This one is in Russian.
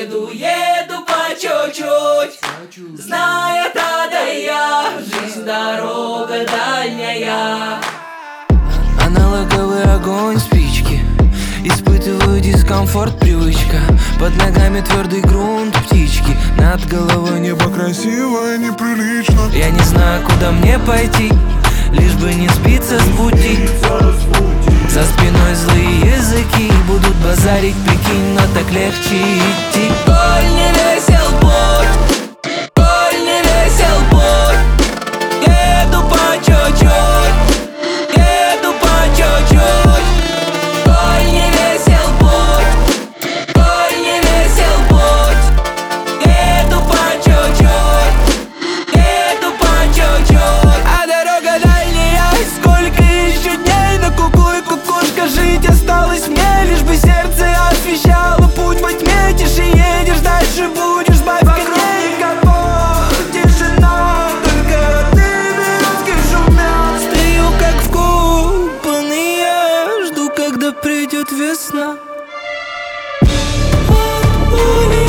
еду по чуть-чуть, зная та да я, жизнь дорога дальняя. Аналоговый огонь спички, испытываю дискомфорт, привычка. Под ногами твердый грунт, птички, над головой небо красиво и неприлично. Я не знаю, куда мне пойти, лишь бы не сбиться с пути. За спиной злые языки будут базарить, прикинь, но так легче идти. Коль не весел путь, коль не весел путь, еду по чуть-чуть, еду по чуть-чуть. Коль не весел путь, коль не весел путь, еду по чуть-чуть, еду по чуть-чуть. А дорога дальняя, сколько еще дней на куку и кукушка. Жить осталось мне, лишь бы сердце освещало путь во тьме. Тише едешь, дальше будешь бать коней. Капот, тишина, только ты березки шумят. Стою как вкопанный, я жду, когда придет весна. От боли